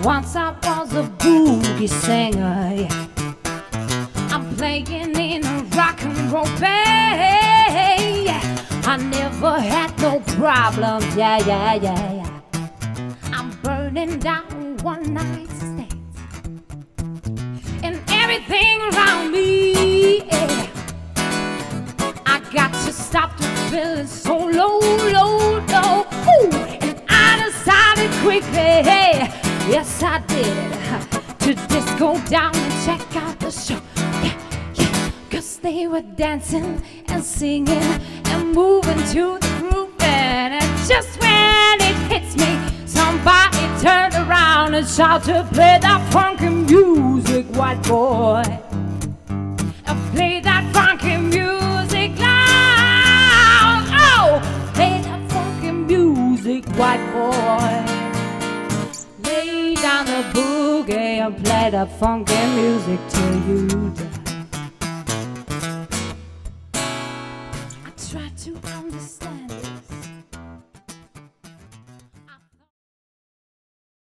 Once I was a boogie singer, yeah. I'm playing in a rock and roll band, yeah. I never had no problems, yeah, yeah, yeah, yeah. I'm burning down one night stands and everything around me, yeah. I got to stop the feeling so low, low, low. Ooh, and I decided quickly, hey, yes I did, to just go down and check out the show. Yeah, yeah, 'cause they were dancing and singing and moving to the groove. And just when it hits me, somebody turned around and shouted, play that funky music, white boy. Play that funky music loud. Oh, play that funky music, white boy. Lay down the boogie and play that funky music till you die. I try to understand